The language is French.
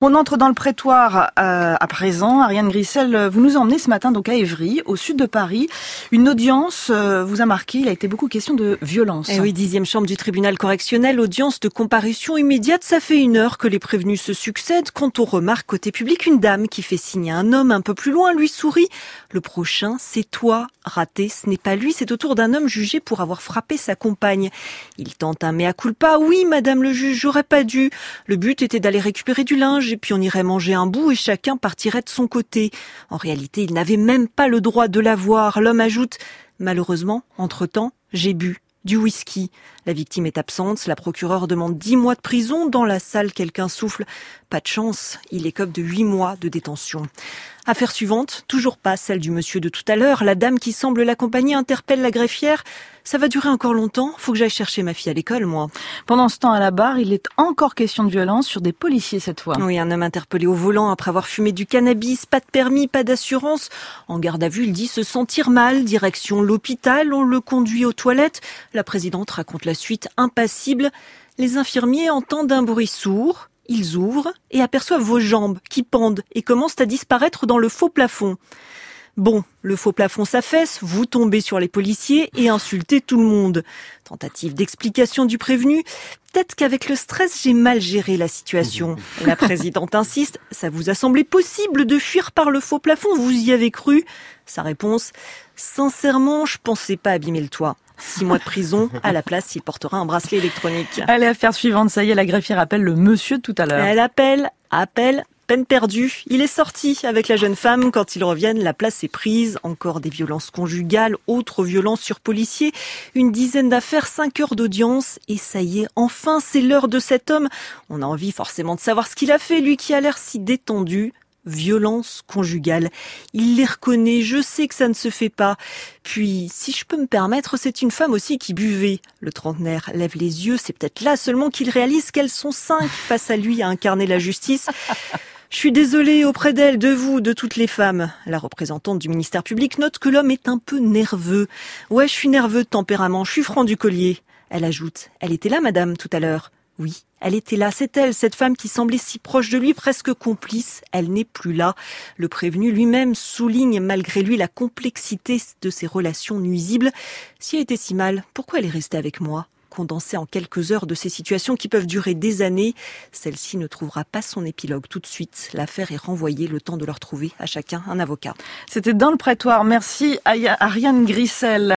On entre dans le prétoire à présent. Ariane Grissel, vous nous emmenez ce matin donc à Évry, au sud de Paris. Une audience vous a marqué, il a été beaucoup question de violence. Eh oui, 10e chambre du tribunal correctionnel, audience de comparution immédiate. Ça fait 1 heure que les prévenus se succèdent quand on remarque côté public une dame qui fait signe à un homme un peu plus loin, lui sourit. Le prochain, c'est toi. Raté, ce n'est pas lui, c'est au tour d'un homme jugé pour avoir frappé sa compagne. Il tente un mea culpa. Oui, madame le juge, j'aurais pas dû. Le but était d'aller récupérer du linge et puis on irait manger un bout et chacun partirait de son côté. En réalité, il n'avait même pas le droit de la voir. L'homme ajoute « Malheureusement, entre-temps, j'ai bu du whisky ». La victime est absente, la procureure demande 10 mois de prison. Dans la salle, quelqu'un souffle. Pas de chance, il écope de 8 mois de détention. Affaire suivante, toujours pas celle du monsieur de tout à l'heure. La dame qui semble l'accompagner interpelle la greffière. Ça va durer encore longtemps, faut que j'aille chercher ma fille à l'école, moi. Pendant ce temps, à la barre, il est encore question de violence sur des policiers cette fois. Oui, un homme interpellé au volant après avoir fumé du cannabis, pas de permis, pas d'assurance. En garde à vue, il dit se sentir mal, direction l'hôpital, on le conduit aux toilettes. La présidente raconte la suite impassible. Les infirmiers entendent un bruit sourd. Ils ouvrent et aperçoivent vos jambes qui pendent et commencent à disparaître dans le faux plafond. Bon, le faux plafond s'affaisse, vous tombez sur les policiers et insultez tout le monde. Tentative d'explication du prévenu. Peut-être qu'avec le stress, j'ai mal géré la situation. La présidente insiste. Ça vous a semblé possible de fuir par le faux plafond? Vous y avez cru? Sa réponse. Sincèrement, je pensais pas abîmer le toit. 6 mois de prison. À la place, il portera un bracelet électronique. Allez, affaire suivante. Ça y est, la greffière appelle le monsieur de tout à l'heure. Elle appelle. Peine perdue. Il est sorti avec la jeune femme. Quand ils reviennent, la place est prise. Encore des violences conjugales, autres violences sur policiers. Une dizaine d'affaires, 5 heures d'audience. Et ça y est, enfin, c'est l'heure de cet homme. On a envie forcément de savoir ce qu'il a fait, lui qui a l'air si détendu. Violence conjugale. Il les reconnaît, je sais que ça ne se fait pas. Puis, si je peux me permettre, c'est une femme aussi qui buvait. Le trentenaire lève les yeux, c'est peut-être là seulement qu'il réalise qu'elles sont 5 face à lui à incarner la justice. Je suis désolée auprès d'elle, de vous, de toutes les femmes. La représentante du ministère public note que l'homme est un peu nerveux. Ouais, je suis nerveux de tempérament, je suis franc du collier. Elle ajoute, elle était là, madame, tout à l'heure. Oui, elle était là, c'est elle, cette femme qui semblait si proche de lui, presque complice. Elle n'est plus là. Le prévenu lui-même souligne malgré lui la complexité de ses relations nuisibles. Si elle était si mal, pourquoi elle est restée avec moi ? Condensée en quelques heures de ces situations qui peuvent durer des années, celle-ci ne trouvera pas son épilogue tout de suite. L'affaire est renvoyée, le temps de leur trouver à chacun un avocat. C'était dans le prétoire. Merci à Ariane Grissel.